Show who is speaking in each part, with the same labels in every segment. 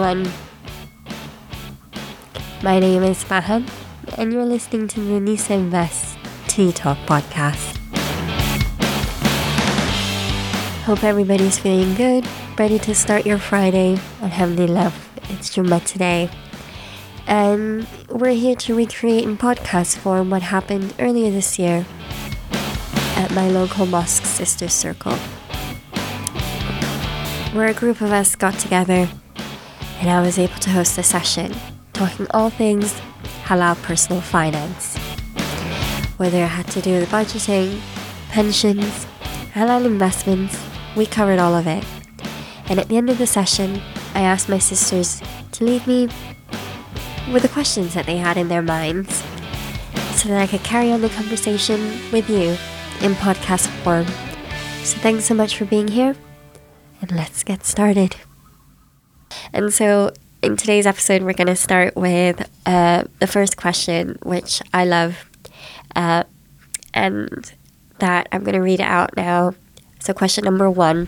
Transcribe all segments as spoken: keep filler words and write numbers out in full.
Speaker 1: everyone. My name is Faham, and you're listening to the Nisa Invest Tea Talk podcast. Hope everybody's feeling good, ready to start your Friday. Alhamdulillah, it's Jummah today. And we're here to recreate in podcast form what happened earlier this year at my local mosque sister circle, where a group of us got together and I was able to host a session talking all things halal personal finance, whether it had to do with budgeting, pensions, halal investments. We covered all of it. And at the end of the session, I asked my sisters to leave me with the questions that they had in their minds so that I could carry on the conversation with you in podcast form. So thanks so much for being here, and let's get started. And so in today's episode, we're going to start with uh, the first question, which I love, uh, and that I'm going to read it out now. So question number one,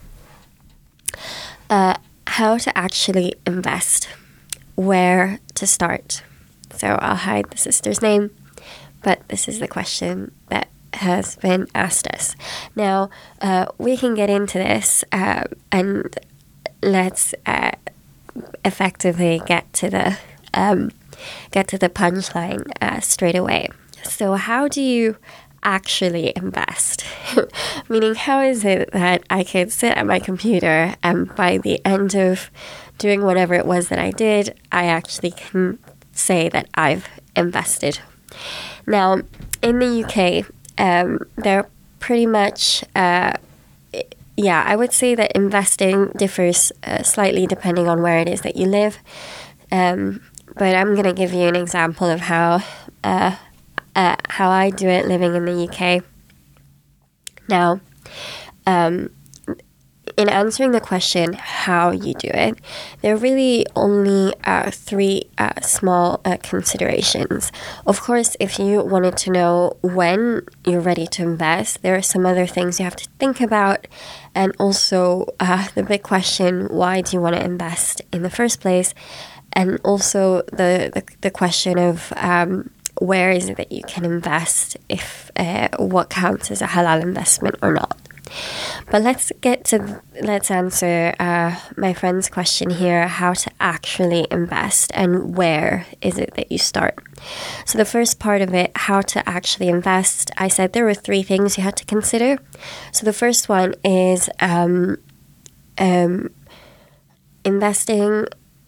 Speaker 1: uh, how to actually invest, where to start. So I'll hide the sister's name, but this is the question that has been asked us. Now, uh, we can get into this uh, and let's uh, effectively get to the um, get to the punchline uh, straight away. So how do you actually invest? Meaning, how is it that I could sit at my computer and by the end of doing whatever it was that I did, I actually can say that I've invested? Now, in the U K, um, they're pretty much... Uh, Yeah, I would say that investing differs uh, slightly depending on where it is that you live. Um, but I'm going to give you an example of how uh, uh, how I do it living in the U K. Now, um, in answering the question how you do it, there are really only uh, three uh, small uh, considerations. Of course, if you wanted to know when you're ready to invest, there are some other things you have to think about. And also uh, the big question, why do you want to invest in the first place? And also the, the, the question of um, where is it that you can invest, if uh, what counts as a halal investment or not. But let's get to, let's answer uh, my friend's question here, how to actually invest and where is it that you start. So the first part of it, how to actually invest, I said there were three things you had to consider. So the first one is um, um, investing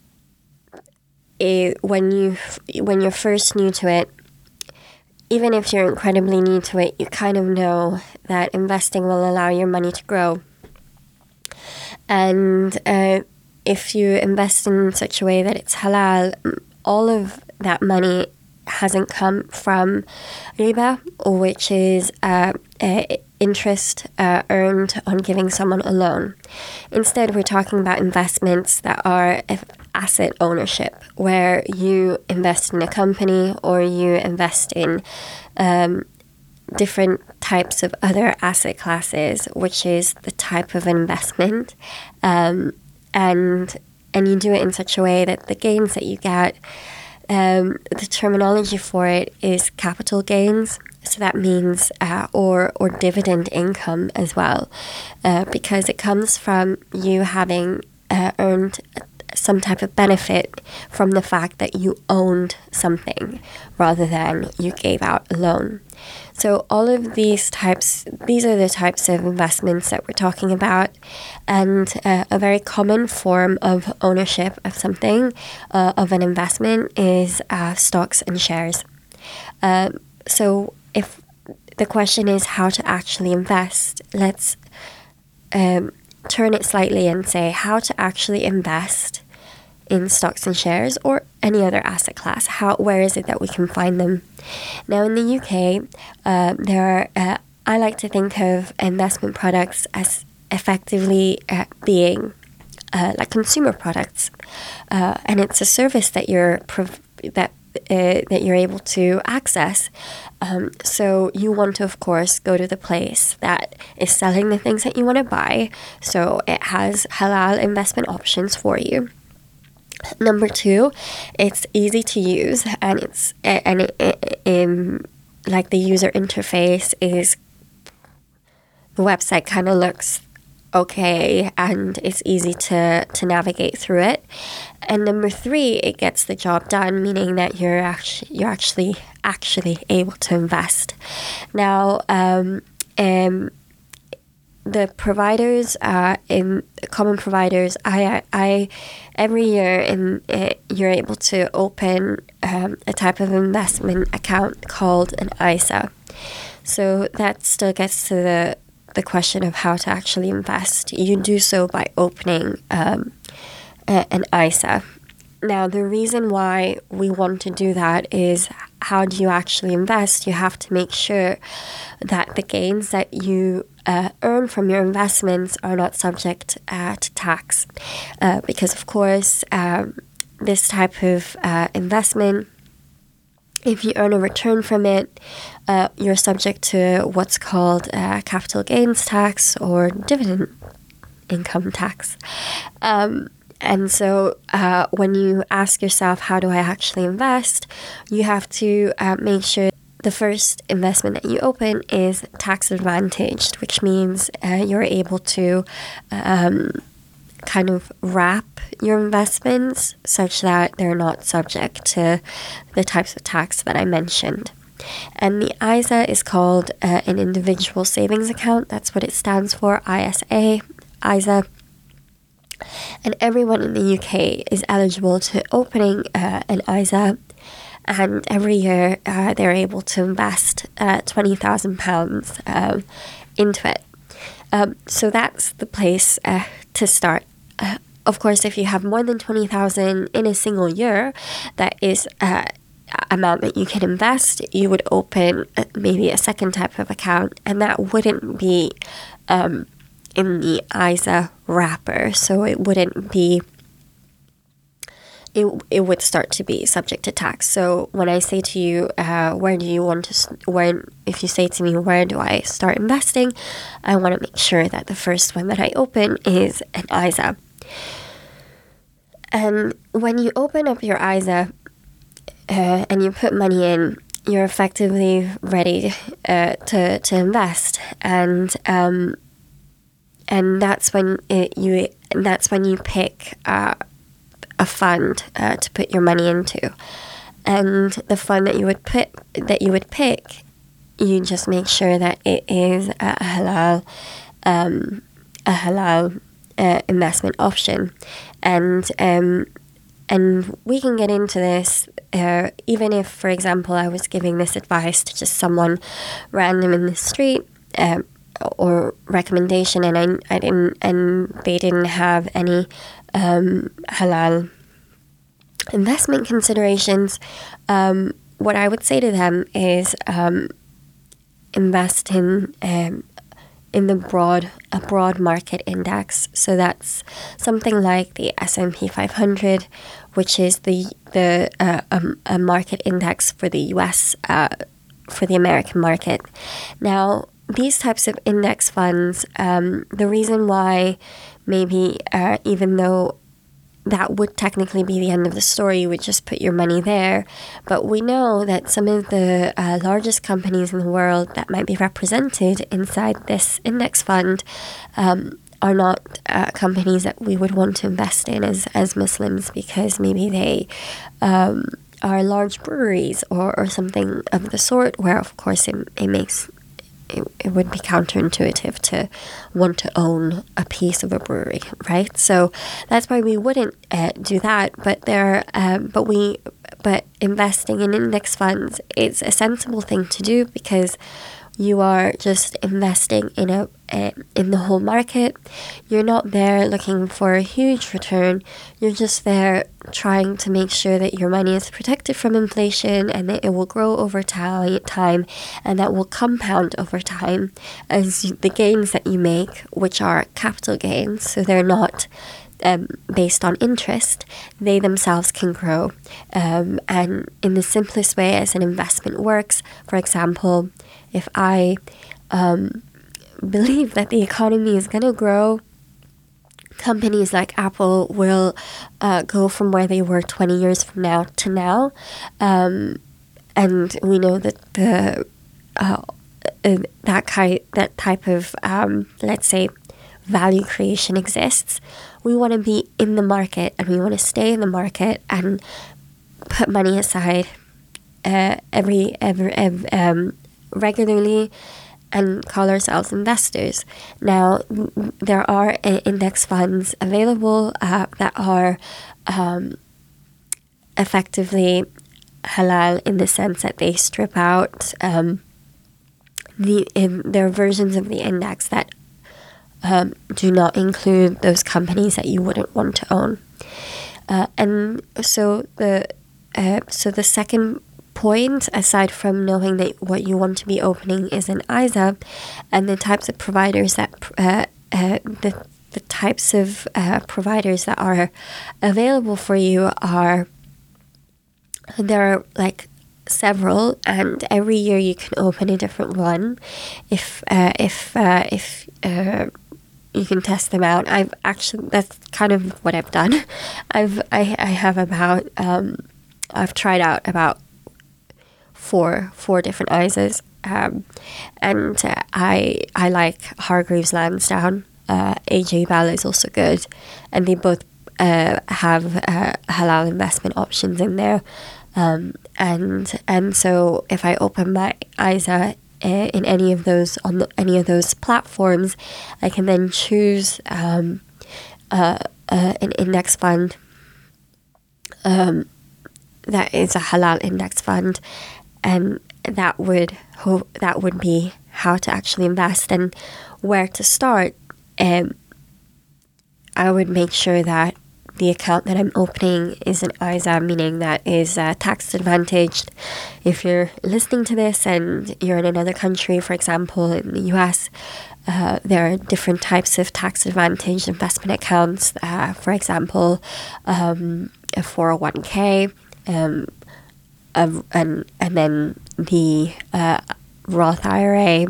Speaker 1: is when, you, when you're first new to it. Even if you're incredibly new to it, you kind of know that investing will allow your money to grow. And uh, if you invest in such a way that it's halal, all of that money hasn't come from riba, which is uh, uh, interest uh, earned on giving someone a loan. Instead, we're talking about investments that are asset ownership, where you invest in a company or you invest in um, different types of other asset classes, which is the type of investment, um, and and you do it in such a way that the gains that you get, um, the terminology for it is capital gains. So that means uh, or or dividend income as well, uh, because it comes from you having uh, earned some type of benefit from the fact that you owned something rather than you gave out a loan. So all of these types, these are the types of investments that we're talking about, and uh, a very common form of ownership of something, uh, of an investment, is uh, stocks and shares. Uh, so if the question is how to actually invest, let's um, turn it slightly and say how to actually invest in stocks and shares or any other asset class. How, where is it that we can find them? Now in the U K, uh, there are, uh, I like to think of investment products as effectively uh, being uh, like consumer products, uh, and it's a service that you're prov- that uh, that you're able to access. Um, so you want to, of course, go to the place that is selling the things that you want to buy. So it has halal investment options for you. Number two, it's easy to use, and it's and it, it, in like the user interface is the website kind of looks okay, and it's easy to to navigate through it. And number three, it gets the job done, meaning that you're actually you're actually actually able to invest. Now, um, um the providers, uh, in common providers, I, I, every year in uh, you're able to open um, a type of investment account called an I S A. So that still gets to the the question of how to actually invest. You do so by opening um, a, an I S A. Now, the reason why we want to do that is, how do you actually invest? You have to make sure that the gains that you uh, earn from your investments are not subject uh, to tax. Uh, because, of course, um, this type of uh, investment, if you earn a return from it, uh, you're subject to what's called uh, capital gains tax or dividend income tax. Um, And so uh, when you ask yourself, how do I actually invest, you have to uh, make sure the first investment that you open is tax advantaged, which means uh, you're able to um, kind of wrap your investments such that they're not subject to the types of tax that I mentioned. And the I S A is called uh, an individual savings account. That's what it stands for, I S A, I S A. And everyone in the U K is eligible to opening uh, an I S A, and every year uh, they're able to invest uh, twenty thousand pounds um, into it. Um, so that's the place uh, to start. Uh, of course, if you have more than twenty thousand in a single year, that is uh, amount that you can invest, you would open uh, maybe a second type of account, and that wouldn't be Um, in the I S A wrapper, so it wouldn't be, it, it would start to be subject to tax. So when I say to you, uh, where do you want to, where, if you say to me, where do I start investing, I want to make sure that the first one that I open is an I S A. And when you open up your I S A uh, and you put money in, you're effectively ready uh, to, to invest. And um, And that's when it, you that's when you pick uh, a fund uh, to put your money into, and the fund that you would put that you would pick, you just make sure that it is a halal um, a halal uh, investment option, and um, and we can get into this uh, even if, for example, I was giving this advice to just someone random in the street. Uh, or recommendation, and I, I didn't, and they didn't have any um, halal investment considerations. Um, what I would say to them is um, invest in um, in the broad a broad market index. So that's something like the S and P five hundred, which is the the uh, um, a market index for the U S uh, for the American market. Now, these types of index funds, um, the reason why maybe uh, even though that would technically be the end of the story, you would just put your money there, but we know that some of the uh, largest companies in the world that might be represented inside this index fund um, are not uh, companies that we would want to invest in as, as Muslims, because maybe they um, are large breweries or, or something of the sort, where of course it, it makes It, it would be counterintuitive to want to own a piece of a brewery, right? So that's why we wouldn't uh, do that. But there, um, but we, but investing in index funds is a sensible thing to do, because you are just investing in a uh, in the whole market. You're not there looking for a huge return. You're just there trying to make sure that your money is protected from inflation, and that it will grow over ti- time, and that will compound over time as you, the gains that you make, which are capital gains, so they're not um, based on interest, they themselves can grow. Um, and in the simplest way as an investment works, for example, if I um, believe that the economy is going to grow companies like Apple will uh, go from where they were twenty years from now to now. Um, and we know that the uh, uh, that kind that type of um, let's say value creation exists. We want to be in the market, and we want to stay in the market and put money aside uh, every every, every um, regularly, and call ourselves investors. Now, there are uh, index funds available uh, that are um, effectively halal in the sense that they strip out um, the in their versions of the index that um, do not include those companies that you wouldn't want to own. Uh, and so the uh, so the second point, aside from knowing that what you want to be opening is an I S A, and the types of providers that uh, uh, the the types of uh, providers that are available for you are there are like several, and every year you can open a different one. If uh, if uh, if uh, you can test them out. I've actually that's kind of what I've done. I've I I have about um, I've tried out about four four different I S As, um, and uh, I I like Hargreaves Lansdown. Uh, A J Bell is also good, and they both uh, have uh, halal investment options in there. Um, and and so if I open my I S A uh, in any of those on the, any of those platforms, I can then choose um, uh, uh, an index fund um, that is a halal index fund, and that would ho- that would be how to actually invest and where to start. Um, I would make sure that the account that I'm opening is an I S A, meaning that is uh, tax advantaged. If you're listening to this and you're in another country, for example, in the U S, uh, there are different types of tax advantaged investment accounts. Uh, for example, um, a four oh one k, um, a, and, and then the uh, Roth I R A,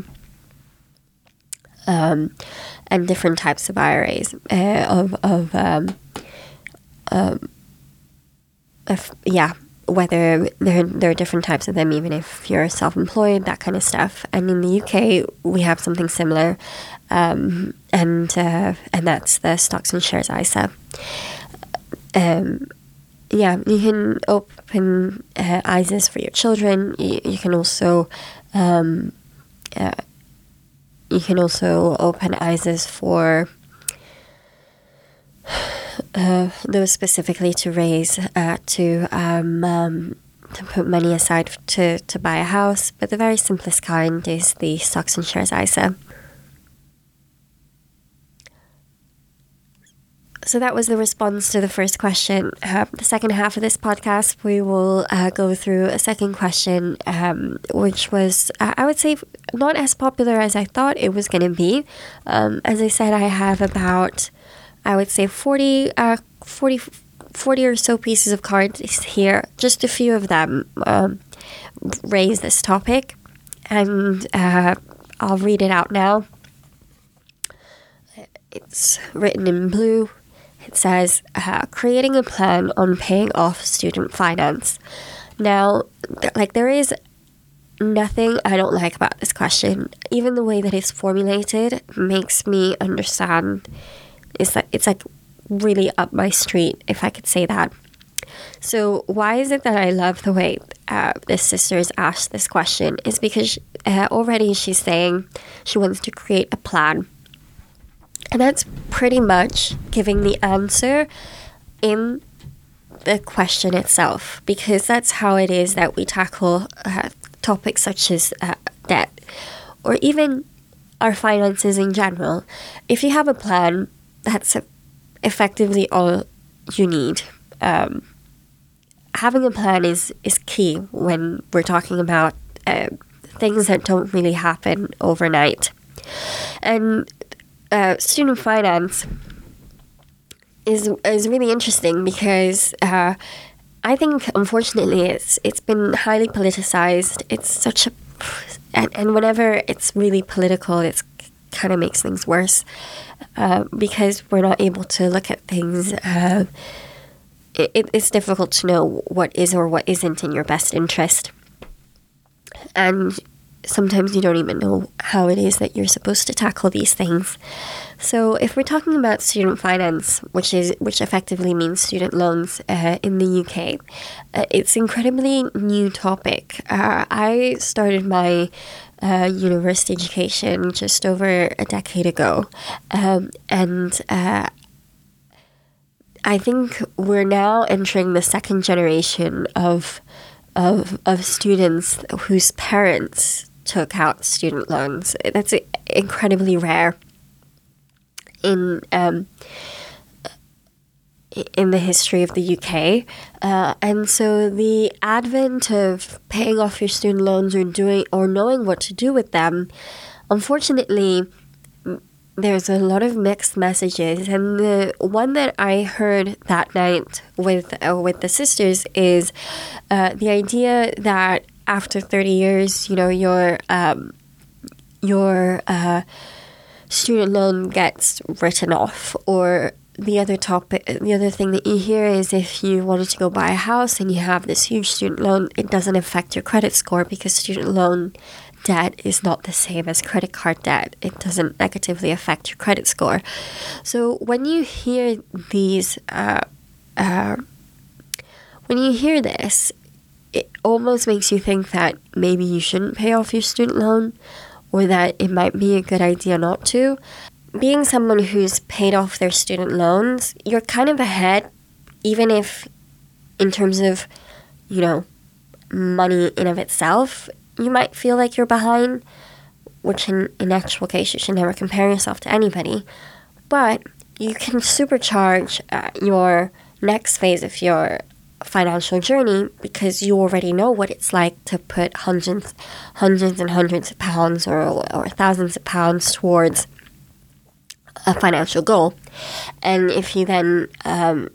Speaker 1: um, and different types of I R As, uh, of, of um, Um, if, yeah, whether there, there are different types of them, even if you're self-employed, that kind of stuff. And in the U K, we have something similar, um, and uh, and that's the Stocks and Shares I S A. Um, yeah, you can open uh, I S As for your children. You, you can also um, uh, you can also open I S As for Uh, those specifically to raise, uh, to um, um, to put money aside to, to buy a house. But the very simplest kind is the Stocks and Shares I S A. So that was the response to the first question. Uh, the second half of this podcast, we will uh, go through a second question, um, which was, uh, I would say, not as popular as I thought it was going to be. Um, as I said, I have about... I would say forty, uh, forty, forty or so pieces of cards here. Just a few of them um, raise this topic, and uh, I'll read it out now. It's written in blue. It says, uh, creating a plan on paying off student finance. Now, th- like there is nothing I don't like about this question. Even the way that it's formulated makes me understand. It's like, it's like really up my street, if I could say that. So why is it that I love the way uh, this sister has asked this question? Is because uh, already she's saying she wants to create a plan. And that's pretty much giving the answer in the question itself. Because that's how it is that we tackle uh, topics such as uh, debt. Or even our finances in general. If you have a plan, that's effectively all you need. Um, having a plan is, is key when we're talking about uh, things that don't really happen overnight. And uh, student finance is is really interesting because uh, I think, unfortunately, it's it's been highly politicized. It's such a... And, and whenever it's really political, it's kind of makes things worse uh, because we're not able to look at things. Uh, it, it's difficult to know what is or what isn't in your best interest. And sometimes you don't even know how it is that you're supposed to tackle these things. So if we're talking about student finance, which is which effectively means student loans uh, in the U K, uh, it's incredibly new topic. Uh, I started my uh, university education just over a decade ago, um, and uh, I think we're now entering the second generation of of of students whose parents took out student loans. That's incredibly rare in um, in the history of the U K. Uh, and so the advent of paying off your student loans or doing or knowing what to do with them, unfortunately, there's a lot of mixed messages. And the one that I heard that night with uh, with the sisters is uh, the idea that after thirty years, you know, your um, your uh, student loan gets written off. Or the other topic, the other thing that you hear is if you wanted to go buy a house and you have this huge student loan, it doesn't affect your credit score because student loan debt is not the same as credit card debt. It doesn't negatively affect your credit score. So when you hear these, uh, uh, when you hear this, it almost makes you think that maybe you shouldn't pay off your student loan, or that it might be a good idea not to. Being someone who's paid off their student loans, you're kind of ahead, even if in terms of, you know, money in of itself, you might feel like you're behind, which in, in actual case, you should never compare yourself to anybody. But you can supercharge uh, your next phase of your financial journey because you already know what it's like to put hundreds, hundreds and hundreds of pounds or, or thousands of pounds towards a financial goal. And if you then um,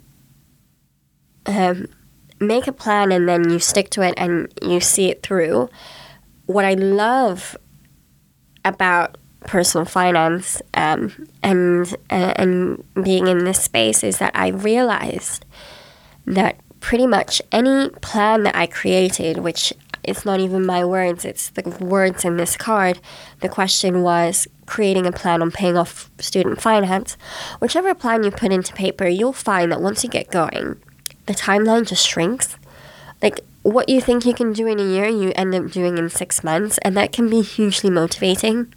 Speaker 1: um, make a plan and then you stick to it and you see it through, what I love about personal finance um, and uh, and being in this space is that I realized that pretty much any plan that I created, which it's not even my words, it's the words in this card. The question was creating a plan on paying off student finance. Whichever plan you put into paper, you'll find that once you get going, the timeline just shrinks. Like, what you think you can do in a year, you end up doing in six months, and that can be hugely motivating.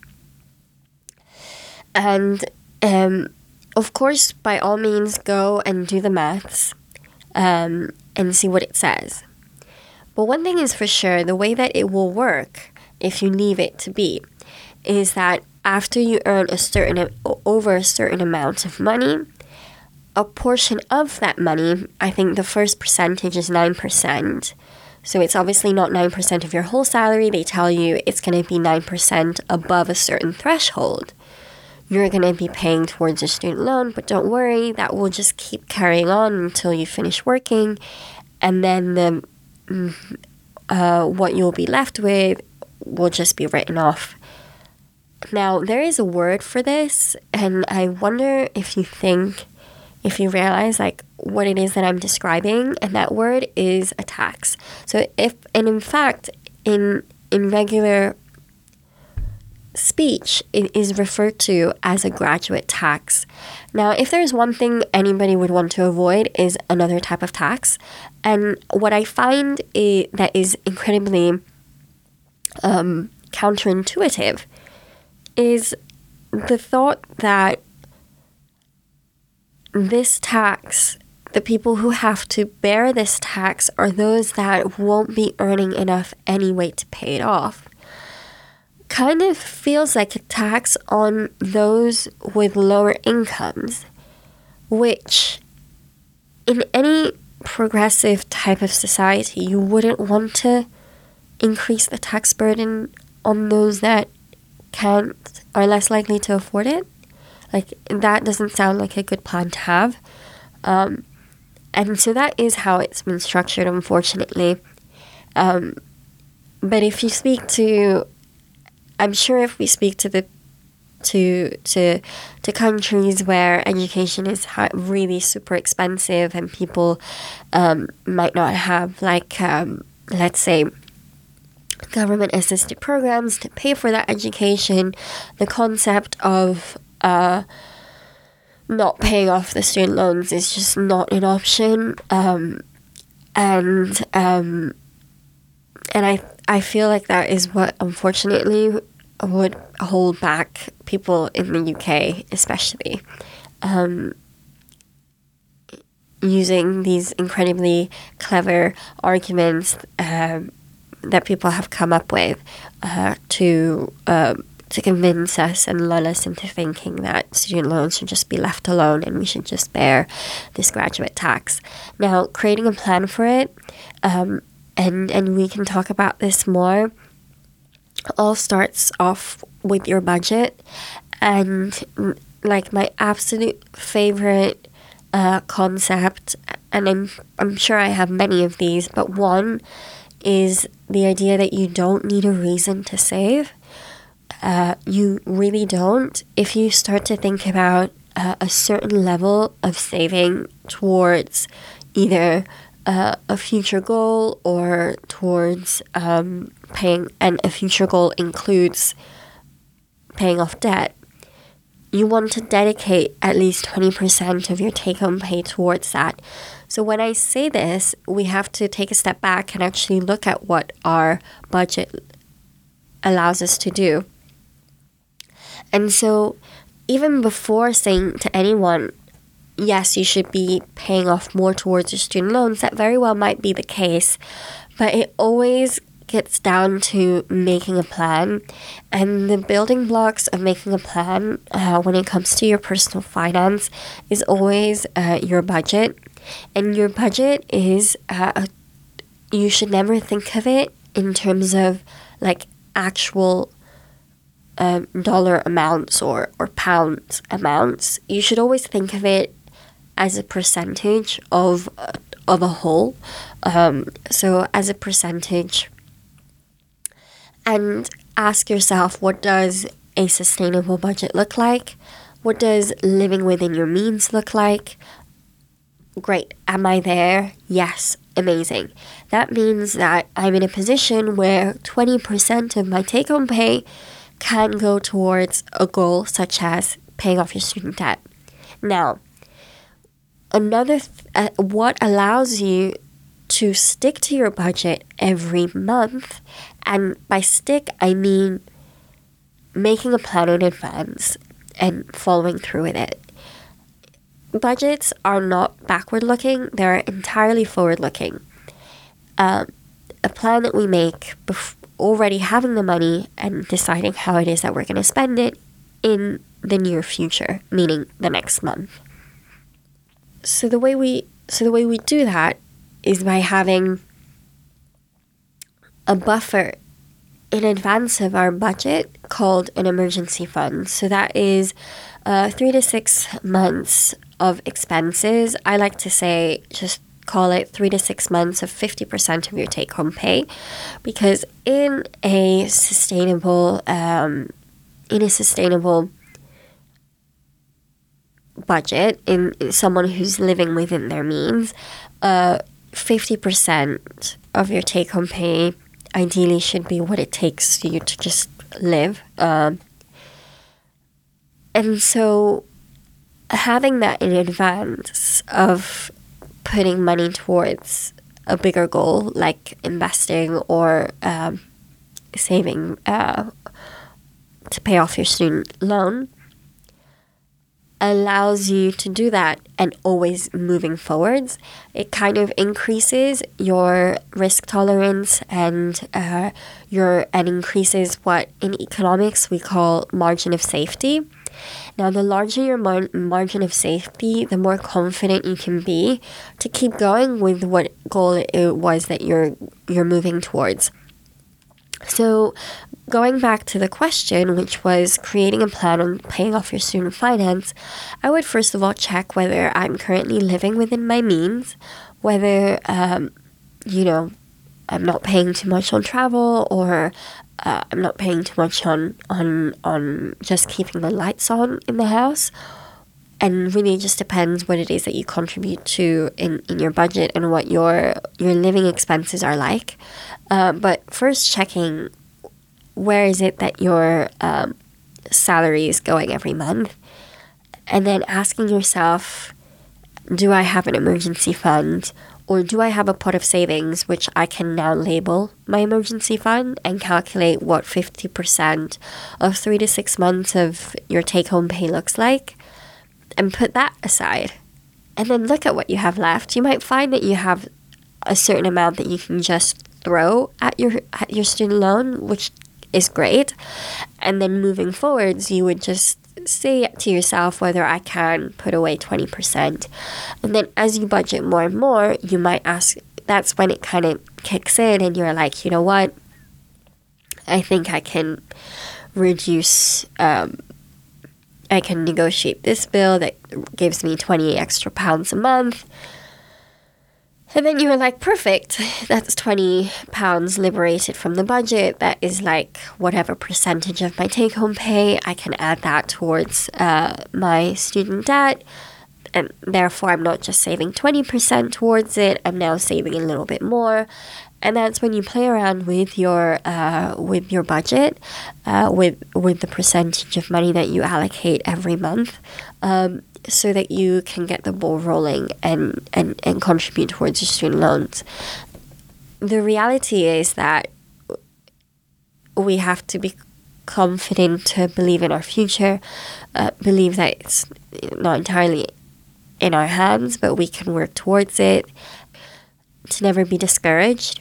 Speaker 1: And, um, of course, by all means, go and do the maths um, and see what it says. But one thing is for sure, the way that it will work, if you leave it to be, is that after you earn a certain over a certain amount of money, a portion of that money, I think the first percentage is nine percent. So it's obviously not nine percent of your whole salary. They tell you it's going to be nine percent above a certain threshold. You're going to be paying towards your student loan, but don't worry, that will just keep carrying on until you finish working. And then the uh, what you'll be left with will just be written off. Now, there is a word for this, and I wonder if you think, if you realize like what it is that I'm describing, and that word is a tax. So if, and in fact, in in regular speech, it is referred to as a graduate tax. Now, if there's one thing anybody would want to avoid is another type of tax. And what I find is, that is incredibly um, counterintuitive is the thought that this tax, the people who have to bear this tax are those that won't be earning enough anyway to pay it off. Kind of feels like a tax on those with lower incomes, which in any progressive type of society, you wouldn't want to increase the tax burden on those that can't, are less likely to afford it. Like, that doesn't sound like a good plan to have. Um, and so that is how it's been structured, unfortunately. Um, but if you speak to, I'm sure if we speak to the to to to countries where education is ha- really super expensive, and people um, might not have, like, um, let's say, government assisted programs to pay for that education. The concept of uh, not paying off the student loans is just not an option, um, and um, and I I feel like that is what unfortunately would hold back people in the U K, especially, um, using these incredibly clever arguments um, that people have come up with uh, to uh, to convince us and lull us into thinking that student loans should just be left alone and we should just bear this graduate tax. Now, creating a plan for it, um, and and we can talk about this more, all starts off with your budget. And like my absolute favorite uh, concept, and I'm I'm sure I have many of these, but one is the idea that you don't need a reason to save. Uh, you really don't. If you start to think about uh, a certain level of saving towards either uh, a future goal or towards um, paying, and a future goal includes paying off debt, you want to dedicate at least twenty percent of your take-home pay towards that. So when I say this, we have to take a step back and actually look at what our budget allows us to do. And so even before saying to anyone, yes, you should be paying off more towards your student loans, that very well might be the case, but it always gets down to making a plan. And the building blocks of making a plan uh, when it comes to your personal finance is always uh, your budget. And your budget is, uh, you should never think of it in terms of like actual um, dollar amounts or, or pound amounts. You should always think of it as a percentage of, uh, of a whole. Um, so as a percentage. And ask yourself, what does a sustainable budget look like? What does living within your means look like? Great. Am I there? Yes. Amazing. That means that I'm in a position where twenty percent of my take-home pay can go towards a goal such as paying off your student debt. Now, another th- uh, what allows you to stick to your budget every month, and by stick, I mean making a plan in advance and following through with it. Budgets are not backward-looking, they're entirely forward-looking. Um, a plan that we make bef- already having the money and deciding how it is that we're going to spend it in the near future, meaning the next month. So the way we so the way we do that is by having a buffer in advance of our budget called an emergency fund. So that is uh, three to six months of expenses. I like to say just call it three to six months of fifty percent of your take-home pay, because in a sustainable, um, in a sustainable budget, in, in someone who's living within their means, uh, fifty percent of your take-home pay ideally should be what it takes for you to just live. Um, and so having that in advance of putting money towards a bigger goal, like investing or um, saving uh, to pay off your student loan, allows you to do that and always moving forwards. It kind of increases your risk tolerance and uh, your and increases what in economics we call margin of safety. Now, the larger your mar- margin of safety, the more confident you can be to keep going with what goal it was that you're you're moving towards. So, going back to the question, which was creating a plan on paying off your student finance, I would first of all check whether I'm currently living within my means, whether, um, you know, I'm not paying too much on travel, or uh, I'm not paying too much on, on, on just keeping the lights on in the house. And really, it just depends what it is that you contribute to in, in your budget and what your your living expenses are like. Uh, but first, checking where is it that your um, salary is going every month, and then asking yourself, do I have an emergency fund, or do I have a pot of savings which I can now label my emergency fund and calculate what fifty percent of three to six months of your take-home pay looks like, and put that aside, and then look at what you have left. You might find that you have a certain amount that you can just throw at your at your student loan, which is great. And then moving forwards, you would just say to yourself whether I can put away twenty percent. And then as you budget more and more, you might ask, that's when it kind of kicks in and you're like, you know what, I think I can reduce um I can negotiate this bill that gives me twenty extra pounds a month. And then you were like, perfect, that's twenty pounds liberated from the budget. That is like whatever percentage of my take-home pay. I can add that towards uh, my student debt. And therefore, I'm not just saving twenty percent towards it. I'm now saving a little bit more. And that's when you play around with your uh, with your budget, uh, with with the percentage of money that you allocate every month, um, so that you can get the ball rolling and, and, and contribute towards your student loans. The reality is that we have to be confident to believe in our future, uh, believe that it's not entirely in our hands, but we can work towards it, to never be discouraged,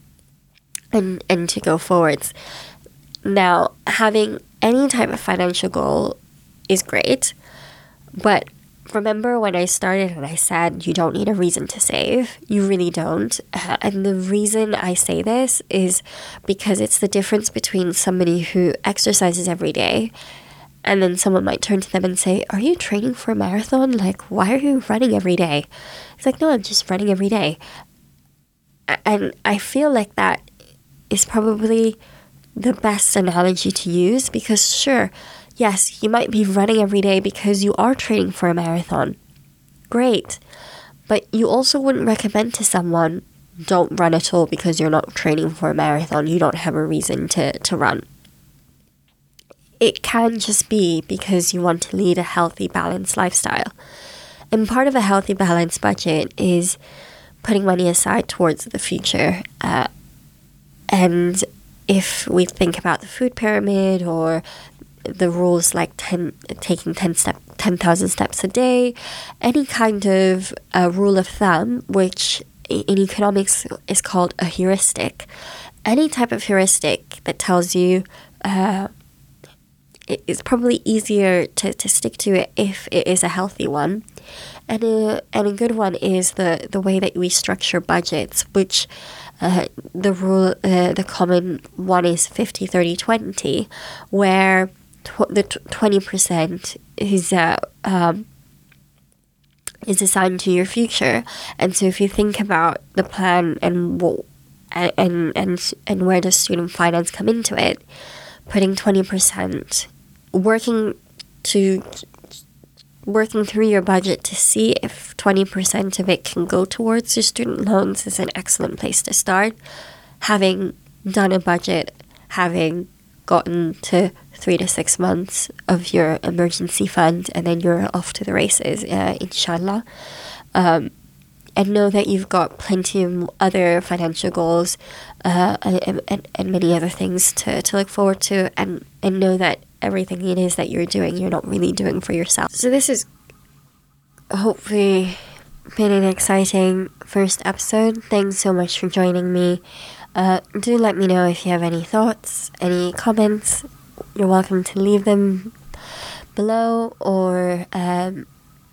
Speaker 1: and, and to go forwards. Now, having any type of financial goal is great, but remember when I started and I said you don't need a reason to save? You really don't. Uh, and the reason I say this is because it's the difference between somebody who exercises every day and then someone might turn to them and say, are you training for a marathon? Like, why are you running every day? It's like, no, I'm just running every day. And I feel like that is probably the best analogy to use, because sure, yes, you might be running every day because you are training for a marathon. Great. But you also wouldn't recommend to someone, don't run at all because you're not training for a marathon. You don't have a reason to, to run. It can just be because you want to lead a healthy, balanced lifestyle. And part of a healthy, balanced budget is putting money aside towards the future. Uh, and if we think about the food pyramid or the rules like ten, taking ten step, ten thousand steps a day, any kind of uh, rule of thumb, which in economics is called a heuristic, any type of heuristic that tells you uh, it, it's probably easier to, to stick to it if it is a healthy one. And a, and a good one is the, the way that we structure budgets, which uh, the rule, uh, the common one is fifty, thirty, twenty, where tw- the t- twenty percent is uh, um, is assigned to your future. And so if you think about the plan and what, and, and, and where does student finance come into it, putting twenty percent, working to... working through your budget to see if twenty percent of it can go towards your student loans is an excellent place to start. Having done a budget, having gotten to three to six months of your emergency fund, and then you're off to the races, uh, inshallah. Um, and know that you've got plenty of other financial goals uh, and, and, and many other things to, to look forward to, and, and know that everything it is that you're doing, you're not really doing for yourself. So this is hopefully been an exciting first episode. Thanks so much for joining me. Uh, do let me know if you have any thoughts, any comments. You're welcome to leave them below, or um,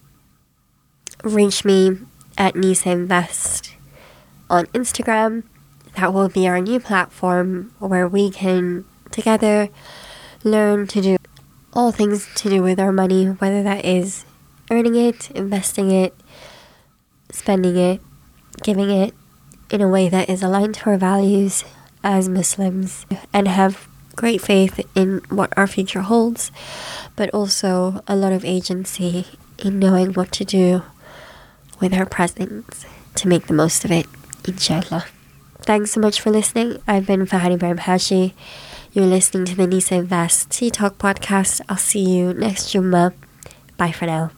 Speaker 1: reach me at Nisa Invest on Instagram. That will be our new platform where we can together learn to do all things to do with our money, whether that is earning it, investing it, spending it, giving it in a way that is aligned to our values, as Muslims and have great faith in what our future holds, but also a lot of agency in knowing what to do with our present to make the most of it, inshallah. Thanks so much for listening. I've been Fahad Ibrahim Hashi. You're listening to the Nisa Invest Tea Talk podcast. I'll see you next Jummah. Bye for now.